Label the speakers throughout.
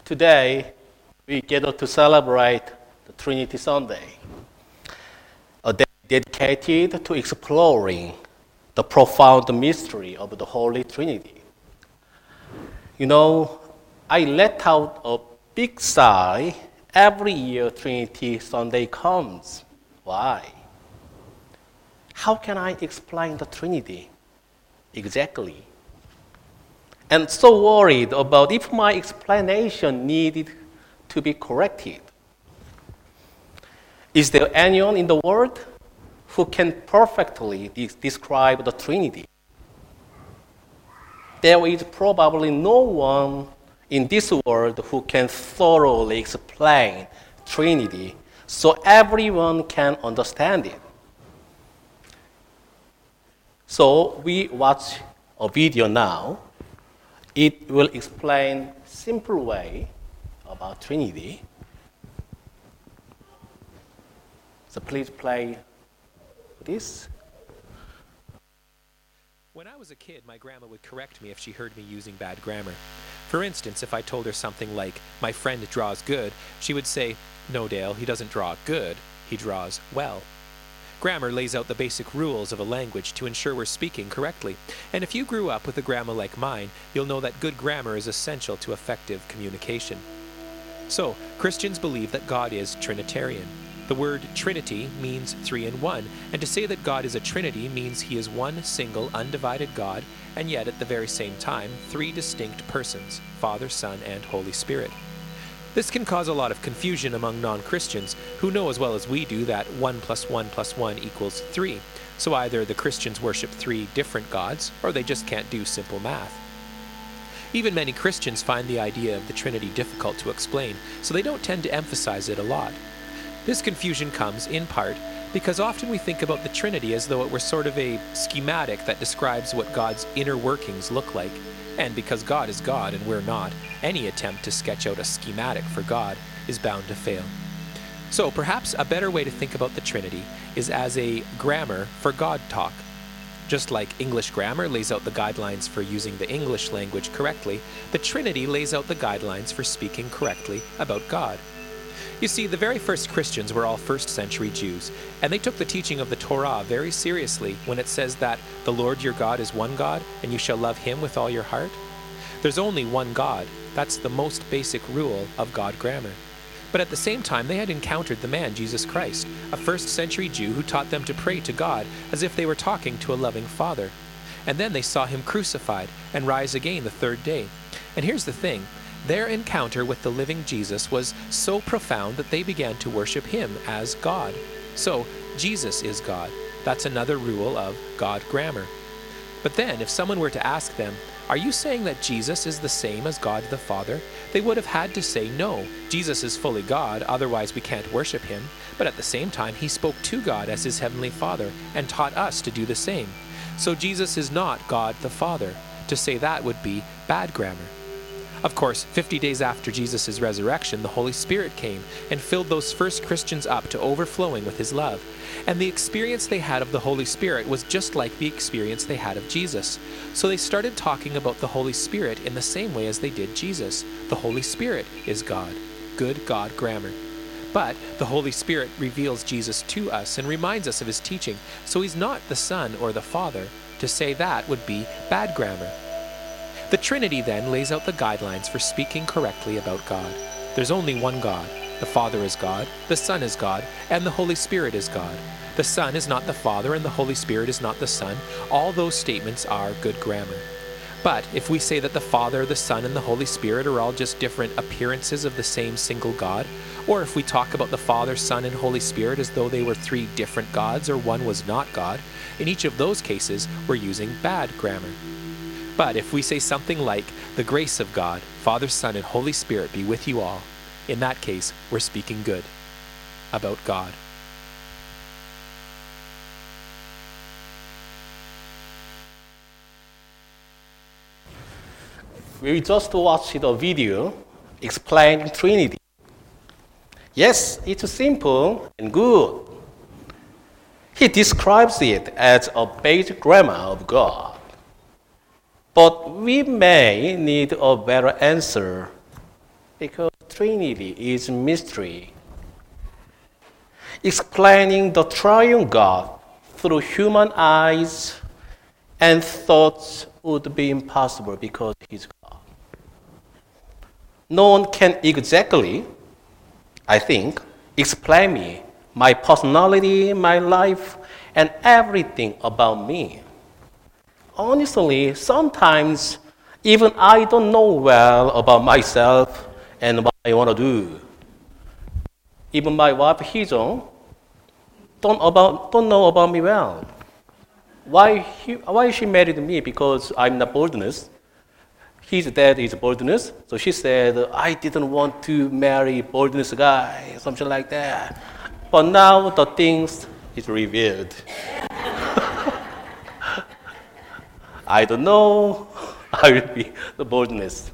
Speaker 1: Today, we gather to celebrate the Trinity Sunday, a day dedicated to exploring the profound mystery of the Holy Trinity. You know, I let out a big sigh every year Trinity Sunday comes. Why? How can I explain the Trinity exactly? And so worried about if my explanation needed to be corrected. Is there anyone in the world who can perfectly describe the Trinity? There is probably no one in this world who can thoroughly explain Trinity so everyone can understand it. So we watch a video now. It will explain simple way about Trinity. So please play this.
Speaker 2: When I was a kid, my grandma would correct me if she heard me using bad grammar. For instance, if I told her something like, "My friend draws good," she would say, "No, Dale, he doesn't draw good, he draws well." Grammar lays out the basic rules of a language to ensure we're speaking correctly. And if you grew up with a grandma like mine, you'll know that good grammar is essential to effective communication. So, Christians believe that God is Trinitarian. The word Trinity means three in one, and to say that God is a Trinity means he is one single, undivided God, and yet at the very same time, three distinct persons, Father, Son, and Holy Spirit. This can cause a lot of confusion among non-Christians who know as well as we do that 1 + 1 + 1 = 3. So either the Christians worship three different gods, or they just can't do simple math. Even many Christians find the idea of the Trinity difficult to explain, so they don't tend to emphasize it a lot. This confusion comes, in part, because often we think about the Trinity as though it were sort of a schematic that describes what God's inner workings look like. And because God is God and we're not, any attempt to sketch out a schematic for God is bound to fail. So perhaps a better way to think about the Trinity is as a grammar for God talk. Just like English grammar lays out the guidelines for using the English language correctly, the Trinity lays out the guidelines for speaking correctly about God. You see, the very first Christians were all first-century Jews, and they took the teaching of the Torah very seriously when it says that the Lord your God is one God, and you shall love him with all your heart. There's only one God. That's the most basic rule of God grammar. But at the same time, they had encountered the man, Jesus Christ, a first-century Jew who taught them to pray to God as if they were talking to a loving Father. And then they saw him crucified and rise again the third day. And here's the thing. Their encounter with the living Jesus was so profound that they began to worship him as God. So, Jesus is God. That's another rule of God grammar. But then, if someone were to ask them, "Are you saying that Jesus is the same as God the Father?" they would have had to say, "No, Jesus is fully God, otherwise we can't worship him. But at the same time, he spoke to God as his heavenly Father and taught us to do the same. So Jesus is not God the Father." To say that would be bad grammar. Of course, 50 days after Jesus' resurrection, the Holy Spirit came and filled those first Christians up to overflowing with his love. And the experience they had of the Holy Spirit was just like the experience they had of Jesus. So they started talking about the Holy Spirit in the same way as they did Jesus. The Holy Spirit is God. Good God grammar. But the Holy Spirit reveals Jesus to us and reminds us of his teaching, so he's not the Son or the Father. To say that would be bad grammar. The Trinity then lays out the guidelines for speaking correctly about God. There's only one God. The Father is God, the Son is God, and the Holy Spirit is God. The Son is not the Father, and the Holy Spirit is not the Son. All those statements are good grammar. But if we say that the Father, the Son, and the Holy Spirit are all just different appearances of the same single God, or if we talk about the Father, Son, and Holy Spirit as though they were three different gods or one was not God, in each of those cases, we're using bad grammar. But if we say something like, "The grace of God, Father, Son, and Holy Spirit be with you all," in that case, we're speaking good about God.
Speaker 1: We just watched a video explaining Trinity. Yes, it's simple and good. He describes it as a basic grammar of God. But we may need a better answer Because Trinity is mystery. Explaining the triune God through human eyes and thoughts would be impossible because He's God. No one can exactly, I think, explain me, my personality, my life, and everything about me. Honestly, sometimes even I don't know well about myself and what I want to do. Even my wife, Hee-jung, don't know about me well. Why she married me? Because I'm not boldness. His dad is boldness. So she said, I didn't want to marry boldness guy, something like that. But now the things is revealed. I don't know. I will be the boldness.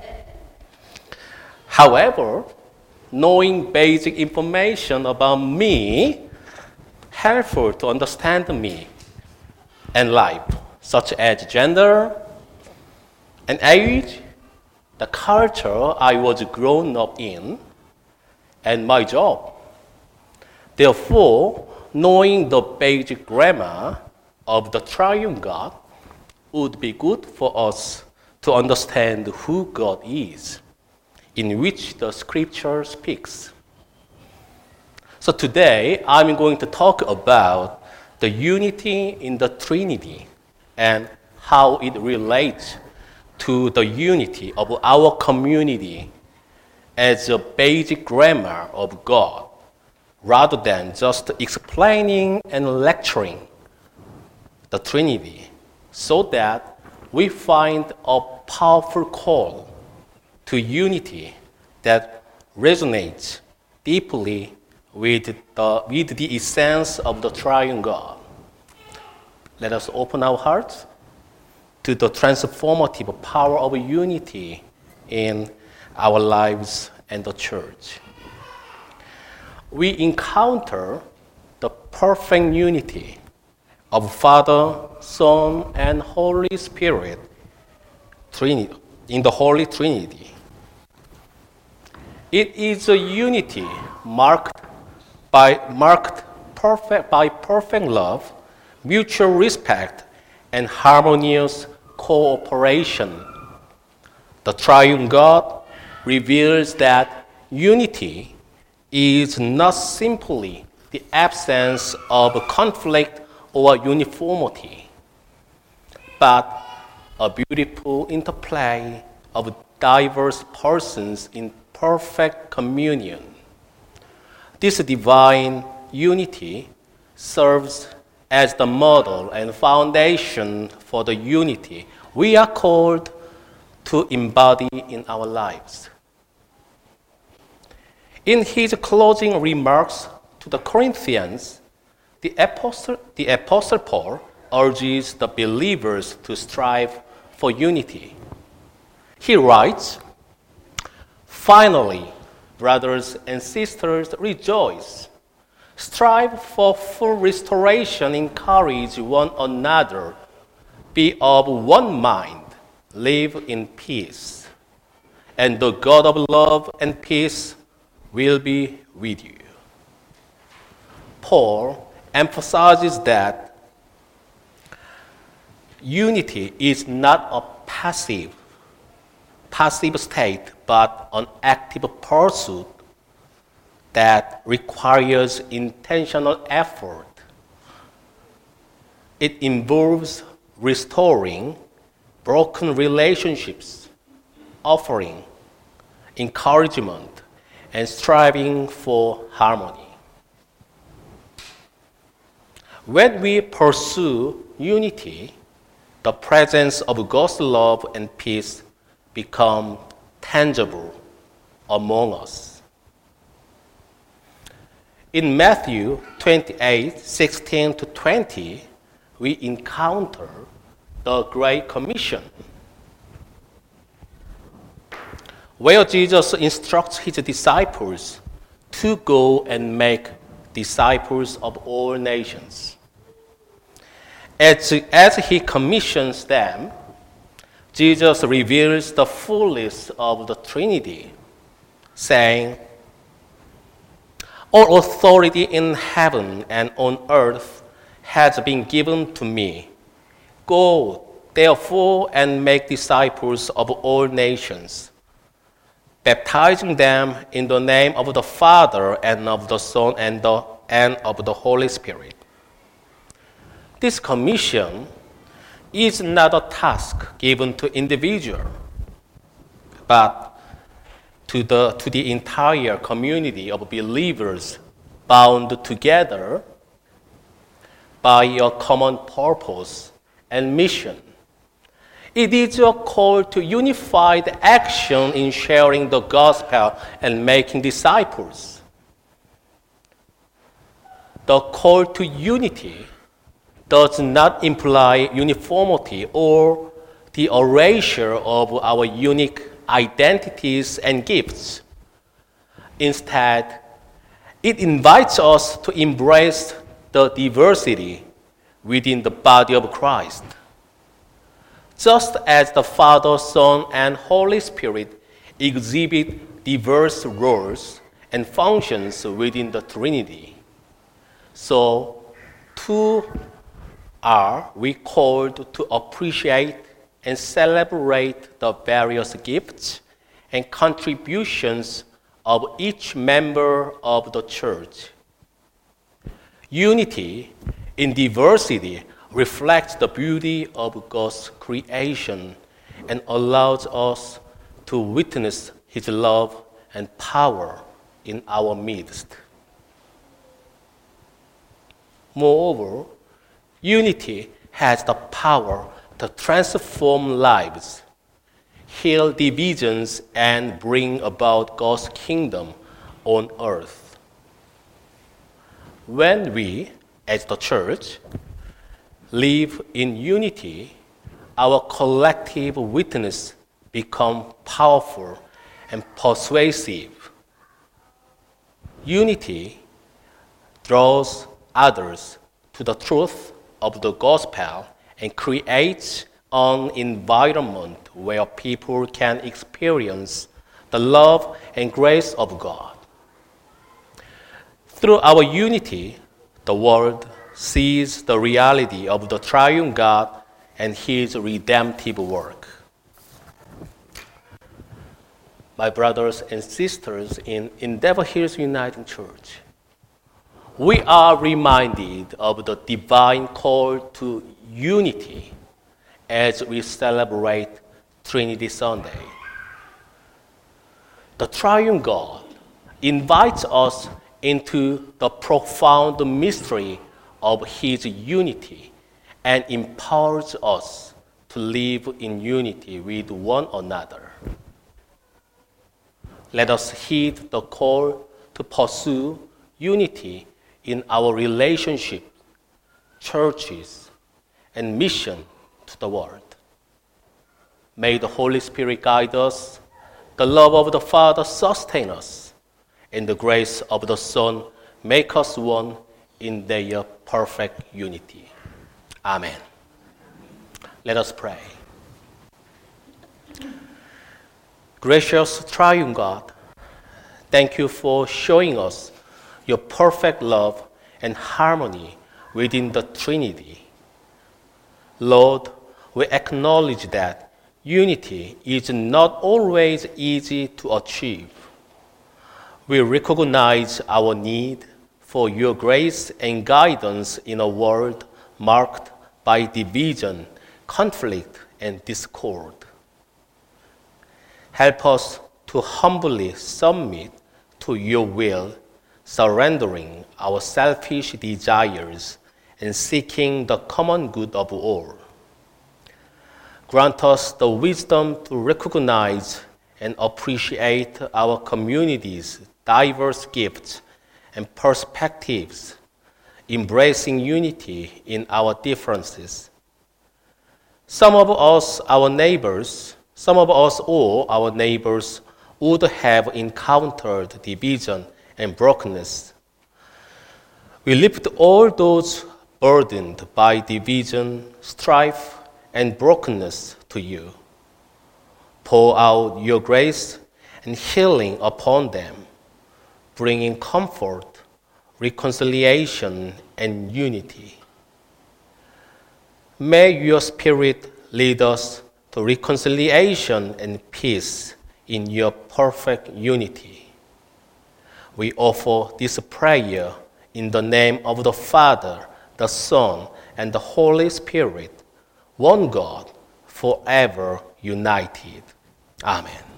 Speaker 1: However, knowing basic information about me helpful to understand me and life, such as gender and age, the culture I was grown up in, and my job. Therefore, knowing the basic grammar of the triune God would be good for us to understand who God is, in which the scripture speaks. So today, I'm going to talk about the unity in the Trinity and how it relates to the unity of our community as a basic grammar of God, rather than just explaining and lecturing the Trinity, so that we find a powerful call to unity that resonates deeply with the essence of the triune God. Let us open our hearts to the transformative power of unity in our lives and the church. We encounter the perfect unity of Father, Son, and Holy Spirit in the Holy Trinity. It is a unity marked by perfect love, mutual respect, and harmonious cooperation. The triune God reveals that unity is not simply the absence of conflict or uniformity, but a beautiful interplay of diverse persons in perfect communion. This divine unity serves as the model and foundation for the unity we are called to embody in our lives. In his closing remarks to the Corinthians, the Apostle Paul urges the believers to strive for unity. He writes, "Finally, brothers and sisters, rejoice. Strive for full restoration, encourage one another, be of one mind, live in peace. And the God of love and peace will be with you." Paul emphasizes that unity is not a passive state, but an active pursuit that requires intentional effort. It involves restoring broken relationships, offering encouragement, and striving for harmony. When we pursue unity, the presence of God's love and peace become tangible among us. In Matthew 28:16-20, we encounter the Great Commission, where Jesus instructs his disciples to go and make disciples of all nations. As he commissions them, Jesus reveals the fullness of the Trinity, saying, "All authority in heaven and on earth has been given to me. Go, therefore, and make disciples of all nations, baptizing them in the name of the Father and of the Son and of the Holy Spirit." This commission is not a task given to individual, but to the entire community of believers bound together by a common purpose and mission. It is a call to unified action in sharing the gospel and making disciples. The call to unity does not imply uniformity or the erasure of our unique identities and gifts. Instead, it invites us to embrace the diversity within the body of Christ. Just as the Father, Son, and Holy Spirit exhibit diverse roles and functions within the Trinity, so too are we called to appreciate and celebrate the various gifts and contributions of each member of the church. Unity in diversity reflects the beauty of God's creation and allows us to witness His love and power in our midst. Moreover, unity has the power to transform lives, heal divisions, and bring about God's kingdom on earth. When we, as the church, live in unity, our collective witness becomes powerful and persuasive. Unity draws others to the truth of the gospel and creates an environment where people can experience the love and grace of God. Through our unity, the world sees the reality of the triune God and His redemptive work. My brothers and sisters in Endeavor Hills United Church, we are reminded of the divine call to unity as we celebrate Trinity Sunday. The triune God invites us into the profound mystery of His unity and empowers us to live in unity with one another. Let us heed the call to pursue unity in our relationships, churches, and mission to the world. May the Holy Spirit guide us, the love of the Father sustain us, and the grace of the Son make us one in their perfect unity. Amen. Let us pray. Gracious triune God, thank you for showing us your perfect love and harmony within the Trinity. Lord, we acknowledge that unity is not always easy to achieve. We recognize our need for your grace and guidance in a world marked by division, conflict, and discord. Help us to humbly submit to your will, surrendering our selfish desires and seeking the common good of all. Grant us the wisdom to recognize and appreciate our community's diverse gifts and perspectives, embracing unity in our differences. Some of us all our neighbors would have encountered division and brokenness. We lift all those burdened by division, strife, and brokenness to you. Pour out your grace and healing upon them, bringing comfort, reconciliation, and unity. May your Spirit lead us to reconciliation and peace in your perfect unity. We offer this prayer in the name of the Father, the Son, and the Holy Spirit, one God, forever united. Amen.